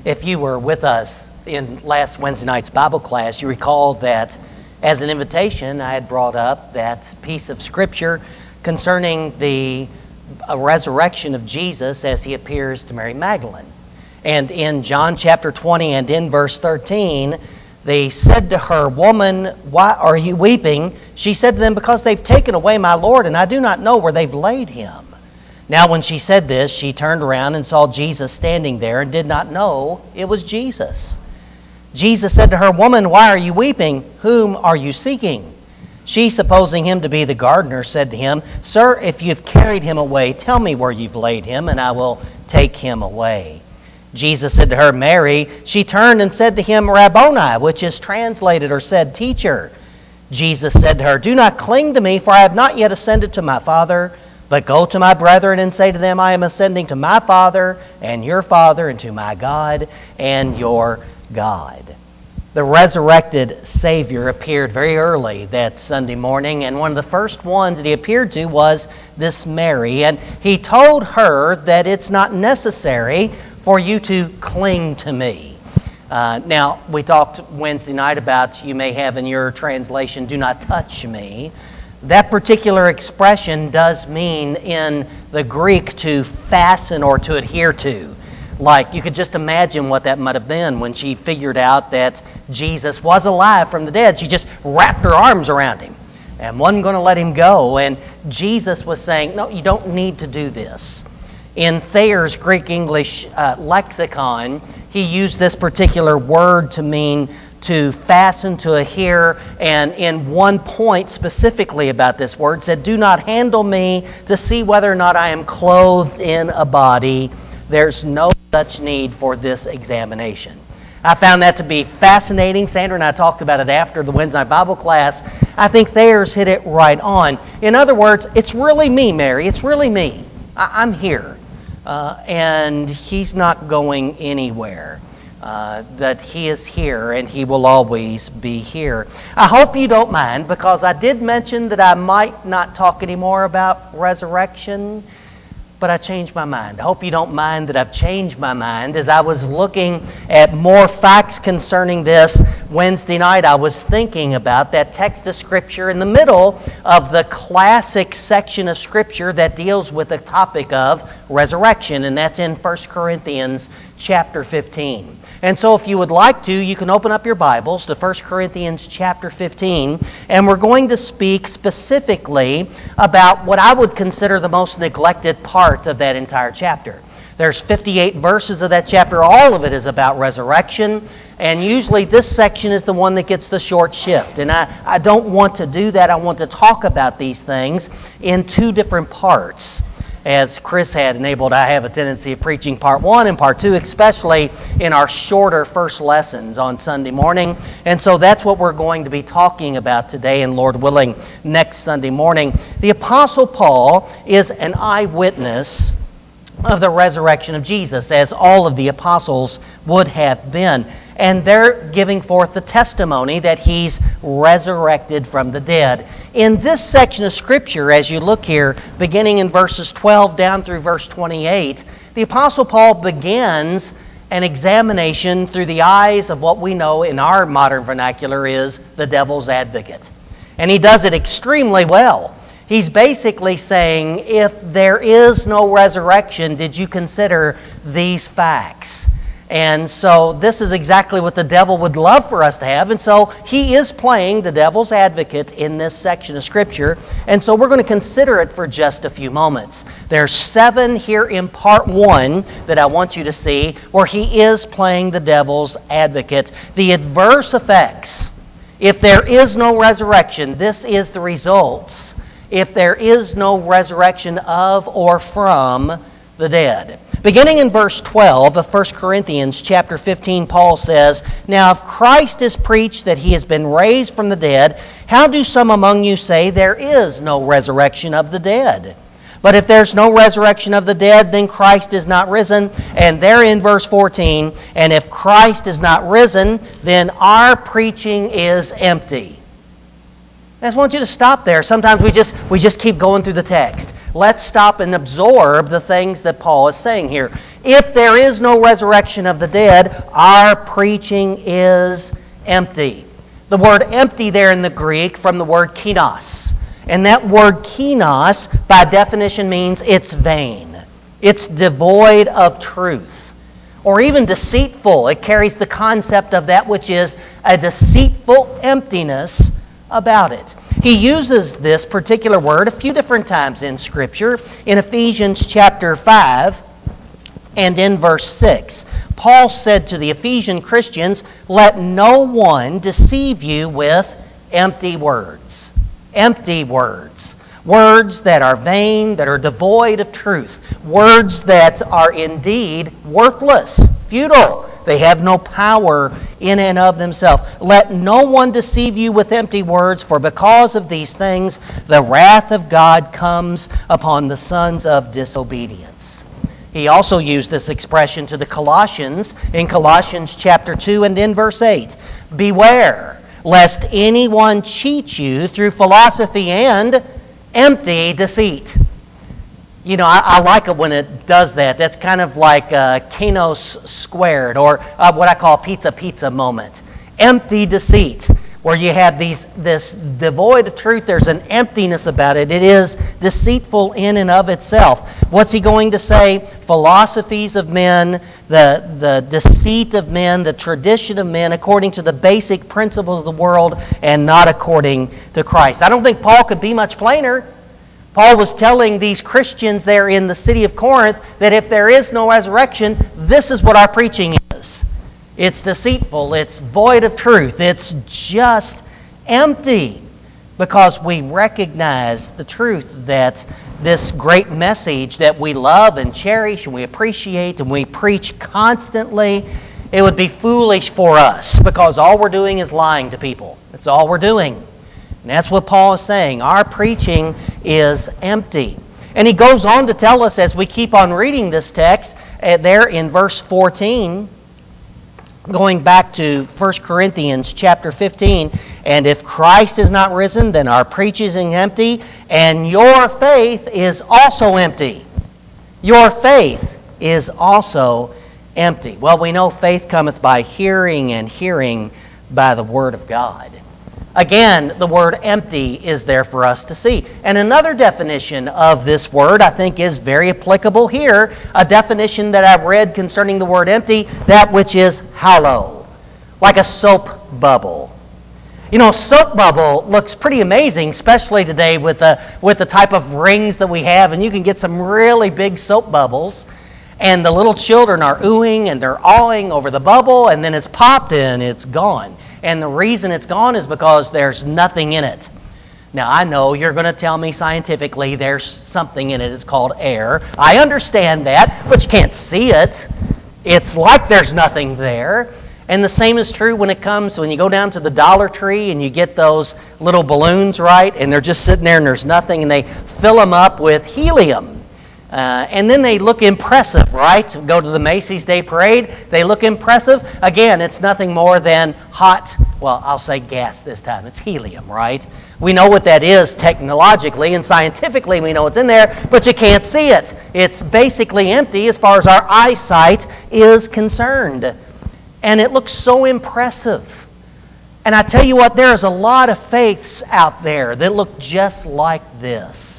If you were with us in last Wednesday night's Bible class, you recall that as an invitation, I had brought up that piece of Scripture concerning the resurrection of Jesus as he appears to Mary Magdalene. And in John chapter 20 and in verse 13, they said to her, "Woman, why are you weeping?" She said to them, "Because they've taken away my Lord, and I do not know where they've laid him." Now when she said this, she turned around and saw Jesus standing there and did not know it was Jesus. Jesus said to her, "Woman, why are you weeping? Whom are you seeking?" She, supposing him to be the gardener, said to him, "Sir, if you've carried him away, tell me where you've laid him, and I will take him away." Jesus said to her, "Mary." She turned and said to him, "Rabboni," which is translated or said, "Teacher." Jesus said to her, "Do not cling to me, for I have not yet ascended to my Father. But go to my brethren and say to them, I am ascending to my Father and your Father, and to my God and your God." The resurrected Savior appeared very early that Sunday morning, and one of the first ones that he appeared to was this Mary. And he told her that it's not necessary for you to cling to me. Now, we talked Wednesday night about, you may have in your translation, "do not touch me." That particular expression does mean in the Greek to fasten or to adhere to. Like, you could just imagine what that might have been when she figured out that Jesus was alive from the dead. She just wrapped her arms around him and wasn't going to let him go. And Jesus was saying, no, you don't need to do this. In Thayer's Greek-English lexicon, he used this particular word to mean to fasten, to adhere, and in one point specifically about this word said, "Do not handle me to see whether or not I am clothed in a body. There's no such need for this examination." I found that to be fascinating. Sandra and I talked about it after the Wednesday night Bible class. I think Thayer's hit it right on. In other words, it's really me, Mary. It's really me. I'm here. And he's not going anywhere. That he is here and he will always be here. I hope you don't mind, because I did mention that I might not talk anymore about resurrection, but I changed my mind. I hope you don't mind that I've changed my mind. As I was looking at more facts concerning this Wednesday night, I was thinking about that text of Scripture in the middle of the classic section of Scripture that deals with the topic of resurrection, and that's in 1 Corinthians chapter 15. And so if you would like to, you can open up your Bibles to 1 Corinthians chapter 15, and we're going to speak specifically about what I would consider the most neglected part of that entire chapter. There's 58 verses of that chapter. All of it is about resurrection, and usually this section is the one that gets the short shift. And I don't want to do that. I want to talk about these things in two different parts. As Chris had enabled, I have a tendency of preaching part one and part two, especially in our shorter first lessons on Sunday morning. And so that's what we're going to be talking about today, and Lord willing, next Sunday morning. The Apostle Paul is an eyewitness of the resurrection of Jesus, as all of the apostles would have been. And they're giving forth the testimony that he's resurrected from the dead. In this section of Scripture, as you look here, beginning in verses 12 down through verse 28, the Apostle Paul begins an examination through the eyes of what we know in our modern vernacular is the devil's advocate. And he does it extremely well. He's basically saying, if there is no resurrection, did you consider these facts? And so this is exactly what the devil would love for us to have. And so he is playing the devil's advocate in this section of Scripture. And so we're going to consider it for just a few moments. There's 7 here in part 1 that I want you to see where he is playing the devil's advocate. The adverse effects. If there is no resurrection, this is the results. If there is no resurrection of or from the dead. Beginning in verse 12 of 1 Corinthians chapter 15, Paul says, "Now if Christ is preached that he has been raised from the dead, how do some among you say there is no resurrection of the dead? But if there's no resurrection of the dead, then Christ is not risen." And there in verse 14, "And if Christ is not risen, then our preaching is empty." I just want you to stop there. Sometimes we just keep going through the text. Let's stop and absorb the things that Paul is saying here. If there is no resurrection of the dead, our preaching is empty. The word empty there in the Greek from the word kinos. And that word kinos, by definition, means it's vain. It's devoid of truth. Or even deceitful. It carries the concept of that which is a deceitful emptiness about it. He uses this particular word a few different times in Scripture. In Ephesians chapter 5 and in verse 6, Paul said to the Ephesian Christians, "Let no one deceive you with empty words." Empty words. Words that are vain, that are devoid of truth. Words that are indeed worthless, futile. They have no power in and of themselves. Let no one deceive you with empty words, for because of these things the wrath of God comes upon the sons of disobedience. He also used this expression to the Colossians in Colossians chapter 2 and in verse 8. Beware, lest anyone cheat you through philosophy and empty deceit. You know, I like it when it does that. That's kind of like Kanos squared, or what I call pizza moment. Empty deceit, where you have this devoid of truth. There's an emptiness about it. It is deceitful in and of itself. What's he going to say? Philosophies of men, the deceit of men, the tradition of men, according to the basic principles of the world, and not according to Christ. I don't think Paul could be much plainer. Paul was telling these Christians there in the city of Corinth that if there is no resurrection, this is what our preaching is. It's deceitful. It's void of truth. It's just empty, because we recognize the truth that this great message that we love and cherish and we appreciate and we preach constantly, it would be foolish for us, because all we're doing is lying to people. That's all we're doing. And that's what Paul is saying. Our preaching is empty. And he goes on to tell us as we keep on reading this text, there in verse 14, going back to 1 Corinthians chapter 15, and if Christ is not risen, then our preaching is empty, and your faith is also empty. Your faith is also empty. Well, we know faith cometh by hearing, and hearing by the word of God. Again, the word empty is there for us to see. And another definition of this word I think is very applicable here. A definition that I've read concerning the word empty, that which is hollow, like a soap bubble. You know, a soap bubble looks pretty amazing, especially today with the type of rings that we have. And you can get some really big soap bubbles. And the little children are oohing and they're awing over the bubble, and then it's popped and it's gone. And the reason it's gone is because there's nothing in it. Now, I know you're going to tell me scientifically there's something in it. It's called air. I understand that, but you can't see it. It's like there's nothing there. And the same is true when you go down to the Dollar Tree and you get those little balloons, right? And they're just sitting there and there's nothing, and they fill them up with helium. And then they look impressive, right? Go to the Macy's Day Parade. They look impressive. Again, it's nothing more than hot, well, I'll say gas this time. It's helium, right? We know what that is technologically and scientifically. We know it's in there, but you can't see it. It's basically empty as far as our eyesight is concerned. And it looks so impressive. And I tell you what, there's a lot of faiths out there that look just like this.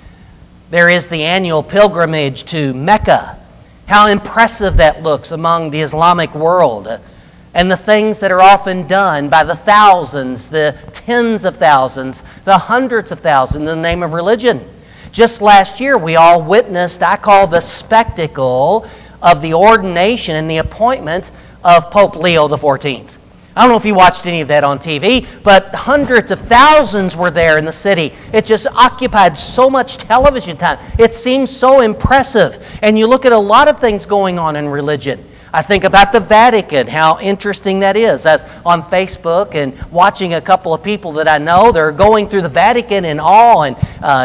There is the annual pilgrimage to Mecca. How impressive that looks among the Islamic world. And the things that are often done by the thousands, the tens of thousands, the hundreds of thousands in the name of religion. Just last year, we all witnessed, I call the spectacle of the ordination and the appointment of Pope Leo XIV. I don't know if you watched any of that on TV, but hundreds of thousands were there in the city. It just occupied so much television time. It seems so impressive. And you look at a lot of things going on in religion. I think about the Vatican, how interesting that is. As on Facebook and watching a couple of people that I know, they're going through the Vatican in awe, and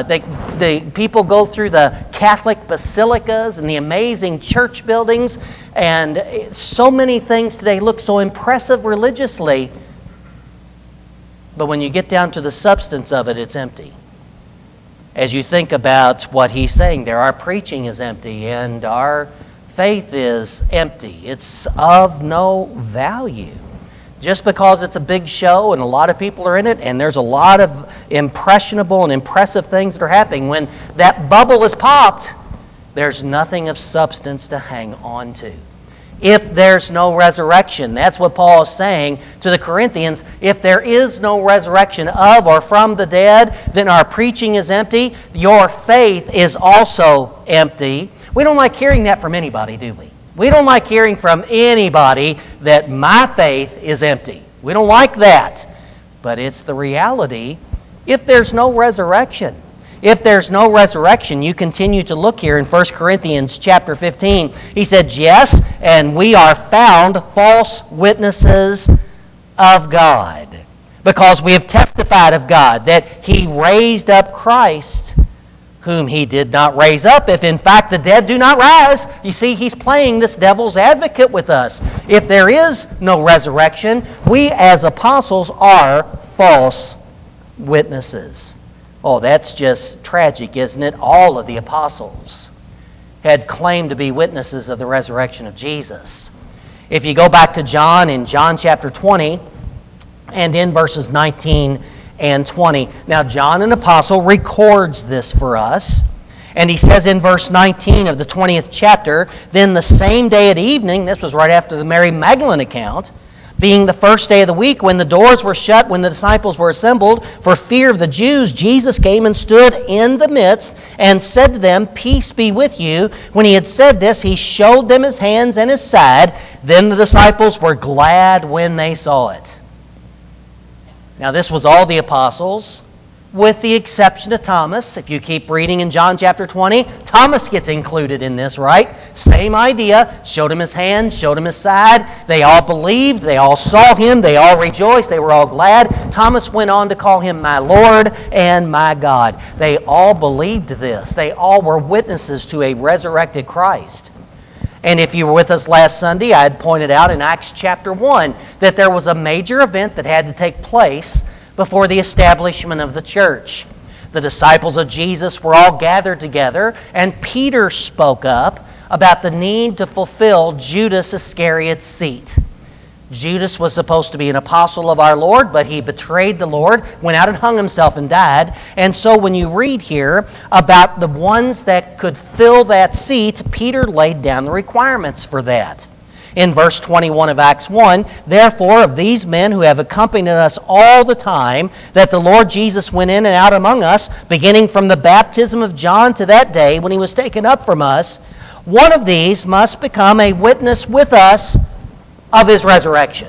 the people go through the Catholic basilicas and the amazing church buildings, and so many things today look so impressive religiously, but when you get down to the substance of it, it's empty. As you think about what he's saying there, our preaching is empty, and our faith is empty. It's of no value. Just because it's a big show and a lot of people are in it and there's a lot of impressionable and impressive things that are happening, when that bubble is popped, there's nothing of substance to hang on to. If there's no resurrection, that's what Paul is saying to the Corinthians. If there is no resurrection of or from the dead, then our preaching is empty. Your faith is also empty. We don't like hearing that from anybody, do we? We don't like hearing from anybody that my faith is empty. We don't like that. But it's the reality if there's no resurrection. If there's no resurrection, you continue to look here in 1 Corinthians chapter 15. He said, yes, and we are found false witnesses of God, because we have testified of God that He raised up Christ, whom He did not raise up, if in fact the dead do not rise. You see, he's playing this devil's advocate with us. If there is no resurrection, we as apostles are false witnesses. Oh, that's just tragic, isn't it? All of the apostles had claimed to be witnesses of the resurrection of Jesus. If you go back to John, in John chapter 20, and in verses 19 and 20. Now, John, an apostle, records this for us. And he says in verse 19 of the 20th chapter, then the same day at evening, this was right after the Mary Magdalene account, being the first day of the week, when the doors were shut, when the disciples were assembled, for fear of the Jews, Jesus came and stood in the midst and said to them, peace be with you. When he had said this, he showed them his hands and his side. Then the disciples were glad when they saw it. Now this was all the apostles, with the exception of Thomas. If you keep reading in John chapter 20, Thomas gets included in this, right? Same idea. Showed him his hand, showed him his side. They all believed. They all saw him. They all rejoiced. They were all glad. Thomas went on to call him my Lord and my God. They all believed this. They all were witnesses to a resurrected Christ. And if you were with us last Sunday, I had pointed out in Acts chapter 1 that there was a major event that had to take place before the establishment of the church. The disciples of Jesus were all gathered together, and Peter spoke up about the need to fulfill Judas Iscariot's seat. Judas was supposed to be an apostle of our Lord, but he betrayed the Lord, went out and hung himself and died. And so when you read here about the ones that could fill that seat, Peter laid down the requirements for that. In verse 21 of Acts 1, therefore of these men who have accompanied us all the time that the Lord Jesus went in and out among us, beginning from the baptism of John to that day when he was taken up from us, one of these must become a witness with us of his resurrection.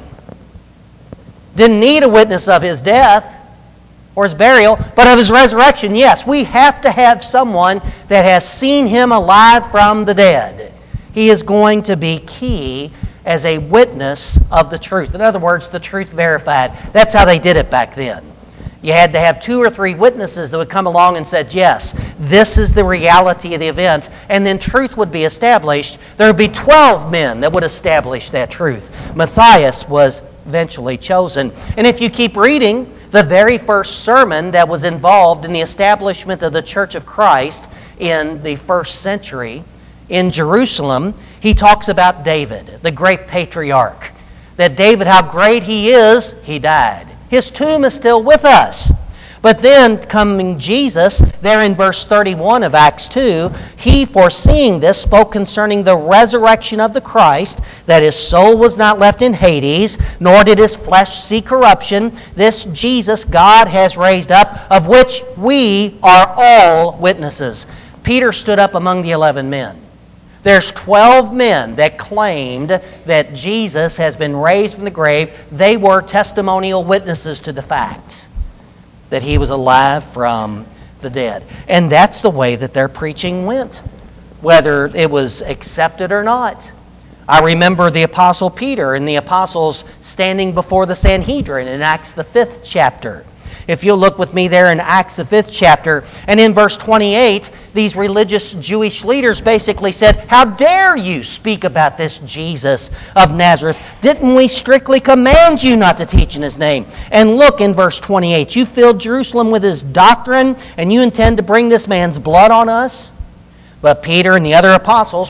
Didn't need a witness of his death or his burial, but of his resurrection. Yes, we have to have someone that has seen him alive from the dead. He is going to be key as a witness of the truth. In other words, the truth verified. That's how they did it back then. You had to have 2 or 3 witnesses that would come along and said, yes, this is the reality of the event, and then truth would be established. There would be 12 men that would establish that truth. Matthias was eventually chosen. And if you keep reading, the very first sermon that was involved in the establishment of the Church of Christ in the first century in Jerusalem, he talks about David, the great patriarch. That David, how great he is, he died. His tomb is still with us. But then coming Jesus, there in verse 31 of Acts 2, he, foreseeing this, spoke concerning the resurrection of the Christ, that his soul was not left in Hades, nor did his flesh see corruption. This Jesus God has raised up, of which we are all witnesses. Peter stood up among the 11 men. There's 12 men that claimed that Jesus has been raised from the grave. They were testimonial witnesses to the fact that he was alive from the dead. And that's the way that their preaching went, whether it was accepted or not. I remember the Apostle Peter and the apostles standing before the Sanhedrin in Acts the 5th chapter. If you'll look with me there in Acts the 5th chapter, and in verse 28, these religious Jewish leaders basically said, how dare you speak about this Jesus of Nazareth? Didn't we strictly command you not to teach in his name? And look in verse 28, you filled Jerusalem with his doctrine, and you intend to bring this man's blood on us? But Peter and the other apostles,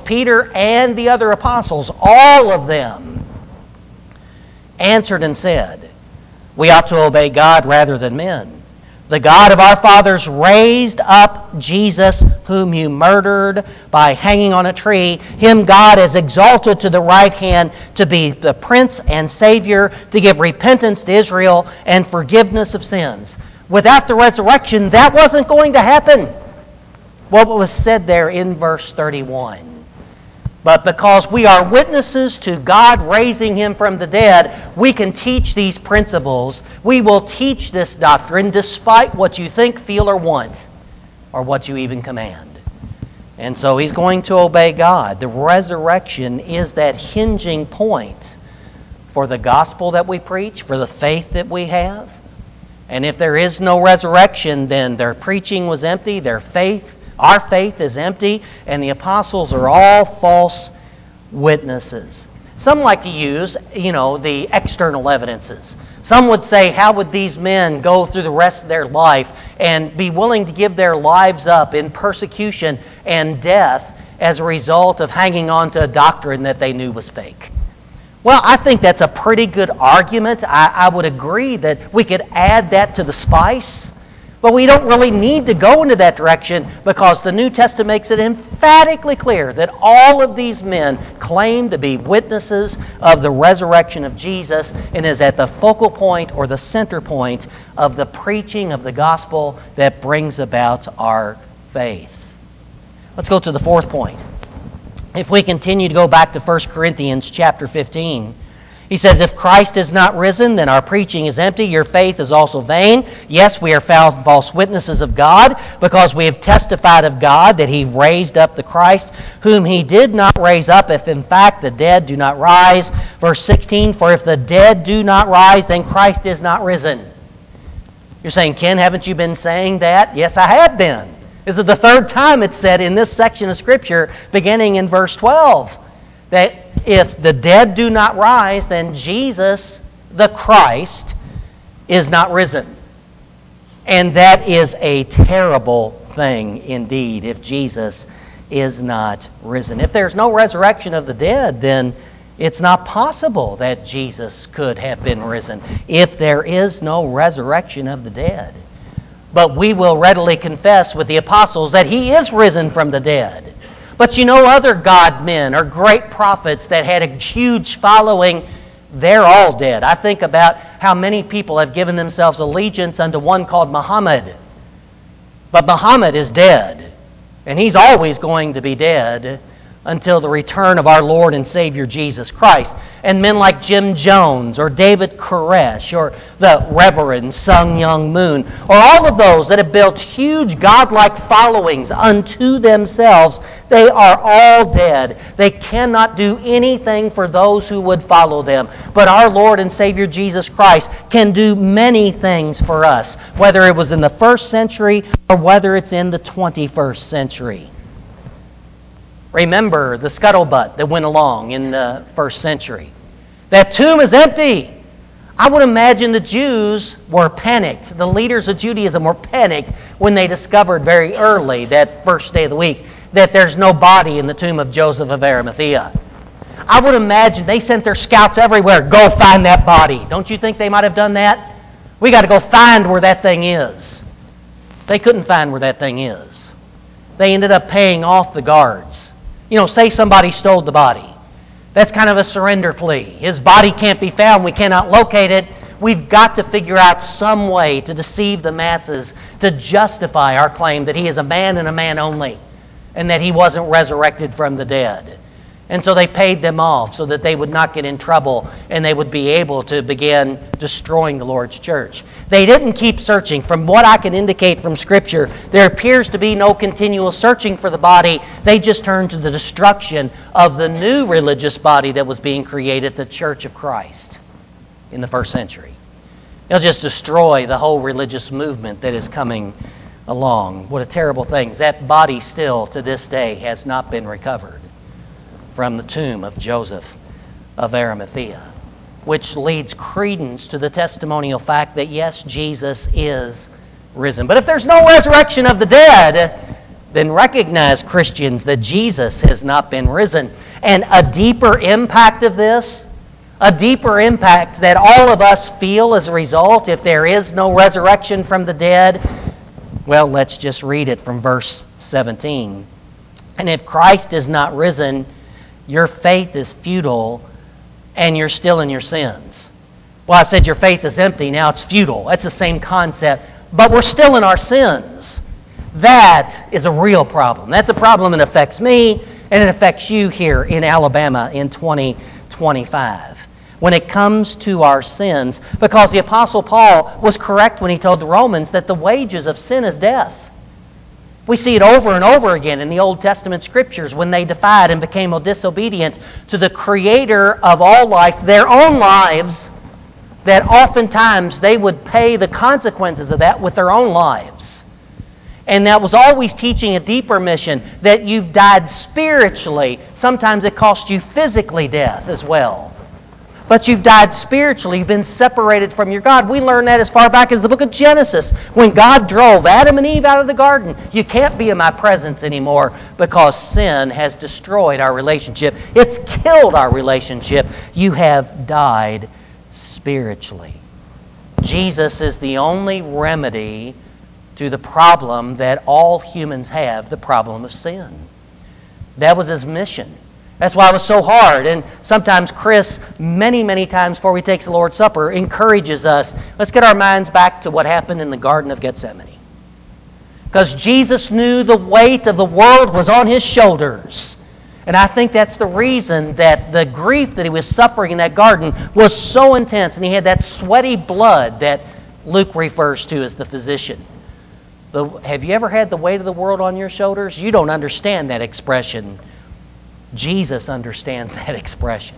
all of them answered and said, "We ought to obey God rather than men. The God of our fathers raised up Jesus, whom you murdered by hanging on a tree. Him God has exalted to the right hand to be the Prince and Savior, to give repentance to Israel and forgiveness of sins." Without the resurrection, that wasn't going to happen. What was said there in verse 31. But because we are witnesses to God raising Him from the dead, we can teach these principles. We will teach this doctrine despite what you think, feel, or want, or what you even command. And so he's going to obey God. The resurrection is that hinging point for the gospel that we preach, for the faith that we have. And if there is no resurrection, then their preaching was empty, our faith is empty, and the apostles are all false witnesses. Some like to use, the external evidences. Some would say, how would these men go through the rest of their life and be willing to give their lives up in persecution and death as a result of hanging on to a doctrine that they knew was fake? Well, I think that's a pretty good argument. I would agree that we could add that to the spice. But we don't really need to go into that direction because the New Testament makes it emphatically clear that all of these men claim to be witnesses of the resurrection of Jesus and is at the focal point or the center point of the preaching of the gospel that brings about our faith. Let's go to the fourth point. If we continue to go back to 1 Corinthians chapter 15, he says, "If Christ is not risen, then our preaching is empty, your faith is also vain. Yes, we are found false witnesses of God, because we have testified of God that He raised up the Christ, whom He did not raise up, if in fact the dead do not rise." Verse 16, "For if the dead do not rise, then Christ is not risen." You're saying, "Ken, haven't you been saying that?" Yes, I have been. This is the third time it's said in this section of Scripture, beginning in verse 12, that if the dead do not rise, then Jesus, the Christ, is not risen. And that is a terrible thing indeed, if Jesus is not risen. If there's no resurrection of the dead, then it's not possible that Jesus could have been risen, if there is no resurrection of the dead. But we will readily confess with the apostles that He is risen from the dead. But other God men or great prophets that had a huge following, they're all dead. I think about how many people have given themselves allegiance unto one called Muhammad. But Muhammad is dead, and he's always going to be dead until the return of our Lord and Savior Jesus Christ. And men like Jim Jones or David Koresh or the Reverend Sun Myung Moon, or all of those that have built huge godlike followings unto themselves, they are all dead. They cannot do anything for those who would follow them. But our Lord and Savior Jesus Christ can do many things for us, whether it was in the first century or whether it's in the 21st century. Remember the scuttlebutt that went along in the first century. That tomb is empty. I would imagine the Jews were panicked. The leaders of Judaism were panicked when they discovered very early, that first day of the week, that there's no body in the tomb of Joseph of Arimathea. I would imagine they sent their scouts everywhere. Go find that body. Don't you think they might have done that? We got to go find where that thing is. They couldn't find where that thing is. They ended up paying off the guards. Say somebody stole the body. That's kind of a surrender plea. His body can't be found. We cannot locate it. We've got to figure out some way to deceive the masses to justify our claim that He is a man and a man only, and that He wasn't resurrected from the dead. And so they paid them off so that they would not get in trouble and they would be able to begin destroying the Lord's church. They didn't keep searching. From what I can indicate from Scripture, there appears to be no continual searching for the body. They just turned to the destruction of the new religious body that was being created, the Church of Christ, in the first century. They'll just destroy the whole religious movement that is coming along. What a terrible thing. That body still, to this day, has not been recovered from the tomb of Joseph of Arimathea, which leads credence to the testimonial fact that, yes, Jesus is risen. But if there's no resurrection of the dead, then recognize, Christians, that Jesus has not been risen. And a deeper impact of this, a deeper impact that all of us feel as a result if there is no resurrection from the dead, well, let's just read it from verse 17. And if Christ is not risen, your faith is futile and you're still in your sins. Well, I said your faith is empty, now it's futile. That's the same concept, but we're still in our sins. That is a real problem. That's a problem that affects me and it affects you here in Alabama in 2025. When it comes to our sins, because the Apostle Paul was correct when he told the Romans that the wages of sin is death. We see it over and over again in the Old Testament Scriptures when they defied and became disobedient to the Creator of all life, their own lives, that oftentimes they would pay the consequences of that with their own lives. And that was always teaching a deeper mission, that you've died spiritually. Sometimes it costs you physically death as well. But you've died spiritually. You've been separated from your God. We learn that as far back as the book of Genesis, when God drove Adam and Eve out of the garden. You can't be in my presence anymore because sin has destroyed our relationship. It's killed our relationship. You have died spiritually. Jesus is the only remedy to the problem that all humans have, the problem of sin. That was his mission. That's why it was so hard. And sometimes Chris, many times before he takes the Lord's Supper, encourages us, let's get our minds back to what happened in the Garden of Gethsemane. Because Jesus knew the weight of the world was on his shoulders. And I think that's the reason that the grief that he was suffering in that garden was so intense. And he had that sweaty blood that Luke refers to as the physician. Have you ever had the weight of the world on your shoulders? You don't understand that expression. Jesus understands that expression.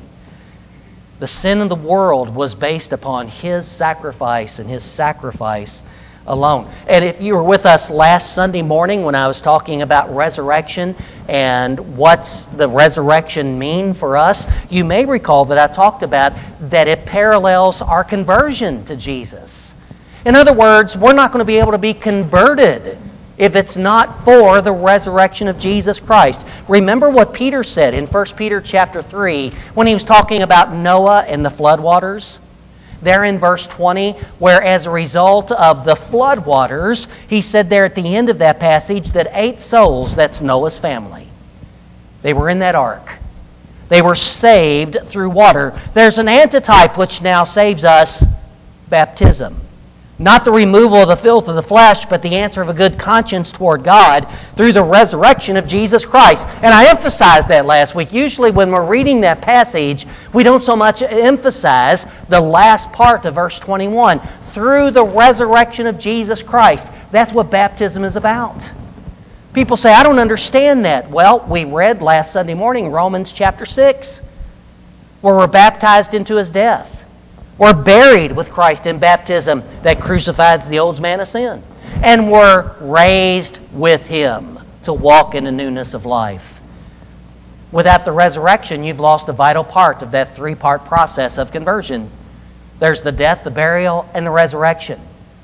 The sin of the world was based upon his sacrifice and his sacrifice alone. And if you were with us last Sunday morning when I was talking about resurrection and what's the resurrection mean for us, you may recall that I talked about that it parallels our conversion to Jesus. In other words, we're not going to be able to be converted if it's not for the resurrection of Jesus Christ. Remember what Peter said in 1 Peter chapter 3 when he was talking about Noah and the floodwaters? There in verse 20, where as a result of the floodwaters, he said there at the end of that passage that 8 souls, that's Noah's family, they were in that ark. They were saved through water. There's an antitype which now saves us, baptism. Not the removal of the filth of the flesh, but the answer of a good conscience toward God through the resurrection of Jesus Christ. And I emphasized that last week. Usually when we're reading that passage, we don't so much emphasize the last part of verse 21. Through the resurrection of Jesus Christ. That's what baptism is about. People say, I don't understand that. Well, we read last Sunday morning Romans chapter 6, where we're baptized into his death. We're buried with Christ in baptism that crucifies the old man of sin. And we're raised with him to walk in the newness of life. Without the resurrection, you've lost a vital part of that 3-part process of conversion. There's the death, the burial, and the resurrection.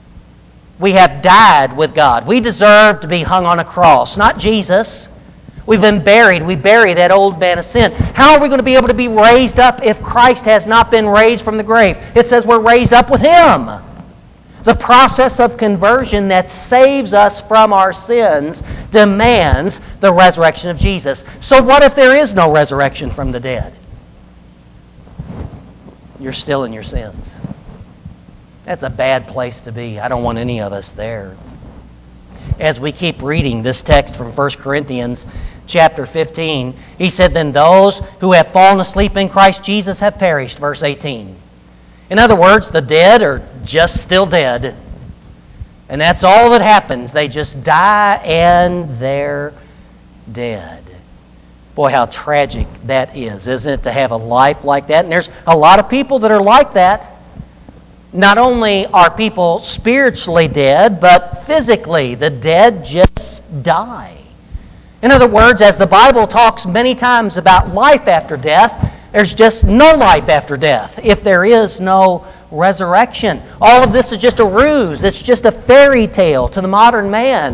We have died with God. We deserve to be hung on a cross, not Jesus. We've been buried. We bury that old man of sin. How are we going to be able to be raised up if Christ has not been raised from the grave? It says we're raised up with him. The process of conversion that saves us from our sins demands the resurrection of Jesus. So what if there is no resurrection from the dead? You're still in your sins. That's a bad place to be. I don't want any of us there. As we keep reading this text from 1 Corinthians chapter 15, he said, then those who have fallen asleep in Christ Jesus have perished, verse 18. In other words, the dead are just still dead. And that's all that happens. They just die and they're dead. Boy, how tragic that is, isn't it, to have a life like that? And there's a lot of people that are like that. Not only are people spiritually dead, but physically, the dead just die. In other words, as the Bible talks many times about life after death, there's just no life after death if there is no resurrection. All of this is just a ruse. It's just a fairy tale to the modern man.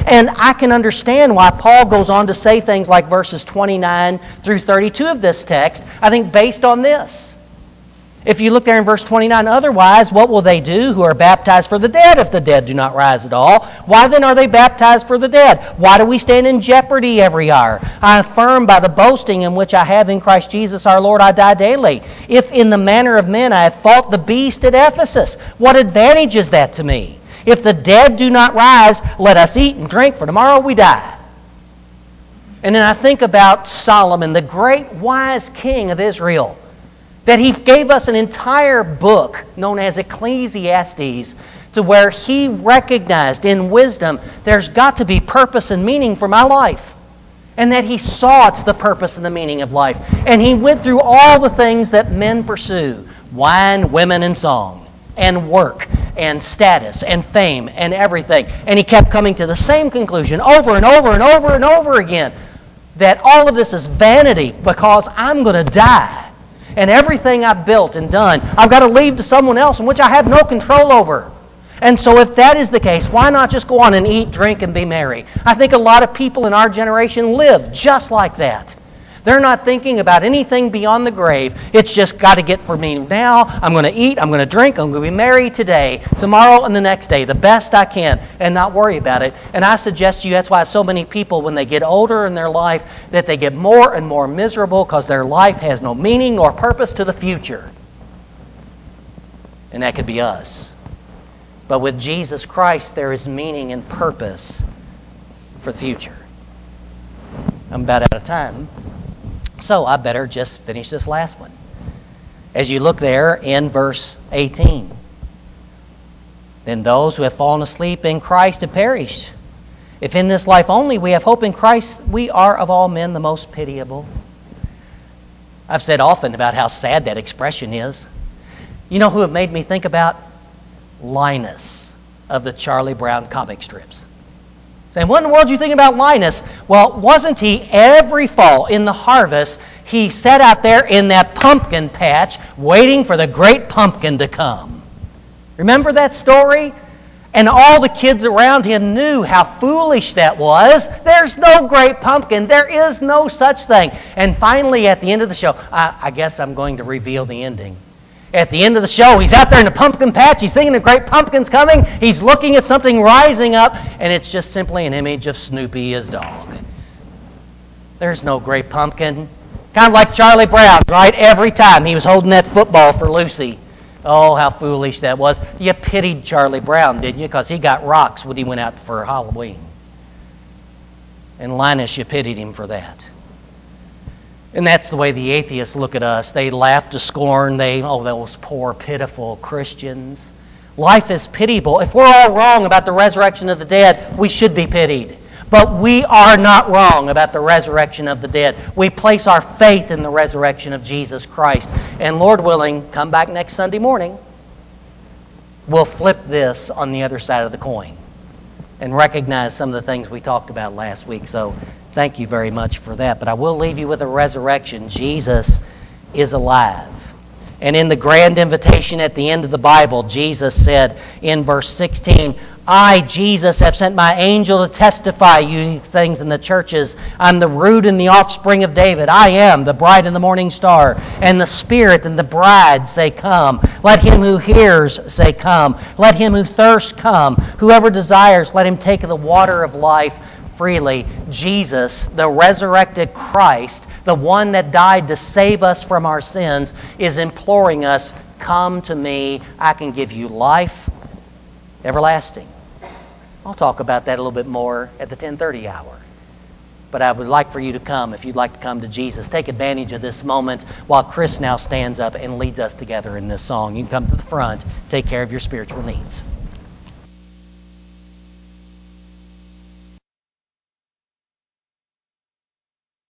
And I can understand why Paul goes on to say things like verses 29 through 32 of this text, I think based on this. If you look there in verse 29, otherwise, what will they do who are baptized for the dead if the dead do not rise at all? Why then are they baptized for the dead? Why do we stand in jeopardy every hour? I affirm by the boasting in which I have in Christ Jesus our Lord, I die daily. If in the manner of men I have fought the beast at Ephesus, what advantage is that to me? If the dead do not rise, let us eat and drink, for tomorrow we die. And then I think about Solomon, the great wise king of Israel, that he gave us an entire book known as Ecclesiastes, to where he recognized in wisdom there's got to be purpose and meaning for my life. And that he sought the purpose and the meaning of life. And he went through all the things that men pursue: wine, women, and song, and work, and status, and fame, and everything. And he kept coming to the same conclusion over and over and over and over again, that all of this is vanity because I'm going to die. And everything I've built and done, I've got to leave to someone else in which I have no control over. And so if that is the case, why not just go on and eat, drink, and be merry? I think a lot of people in our generation live just like that. They're not thinking about anything beyond the grave. It's just got to get for me now. I'm going to eat, I'm going to drink, I'm going to be merry today, tomorrow, and the next day, the best I can, and not worry about it. And I suggest to you that's why so many people, when they get older in their life, that they get more and more miserable because their life has no meaning nor purpose to the future. And that could be us. But with Jesus Christ, there is meaning and purpose for the future. I'm about out of time. So I better just finish this last one. As you look there in verse 18. Then those who have fallen asleep in Christ have perished. If in this life only we have hope in Christ, we are of all men the most pitiable. I've said often about how sad that expression is. You know who it made me think about? Linus of the Charlie Brown comic strips. Saying, what in the world do you think about Linus? Well, wasn't he every fall in the harvest, he sat out there in that pumpkin patch waiting for the great pumpkin to come? Remember that story? And all the kids around him knew how foolish that was. There's no great pumpkin. There is no such thing. And finally, at the end of the show, I guess I'm going to reveal the ending. At the end of the show, he's out there in the pumpkin patch. He's thinking the great pumpkin's coming. He's looking at something rising up, and it's just simply an image of Snoopy, his dog. There's no great pumpkin. Kind of like Charlie Brown, right? Every time he was holding that football for Lucy. Oh, how foolish that was. You pitied Charlie Brown, didn't you? Because he got rocks when he went out for Halloween. And Linus, you pitied him for that. And that's the way the atheists look at us. They laugh to scorn. Those poor, pitiful Christians. Life is pitiable. If we're all wrong about the resurrection of the dead, we should be pitied. But we are not wrong about the resurrection of the dead. We place our faith in the resurrection of Jesus Christ. And Lord willing, come back next Sunday morning. We'll flip this on the other side of the coin and recognize some of the things we talked about last week. So thank you very much for that. But I will leave you with a resurrection. Jesus is alive. And in the grand invitation at the end of the Bible, Jesus said in verse 16, I, Jesus, have sent my angel to testify you things in the churches. I'm the root and the offspring of David. I am the bride and the morning star. And the Spirit and the bride say, come. Let him who hears say, come. Let him who thirsts come. Whoever desires, let him take of the water of life freely. Jesus, the resurrected Christ, the one that died to save us from our sins, is imploring us, come to me. I can give you life everlasting. I'll talk about that a little bit more at the 10:30 hour. But I would like for you to come, if you'd like to come to Jesus. Take advantage of this moment while Chris now stands up and leads us together in this song. You can come to the front, take care of your spiritual needs.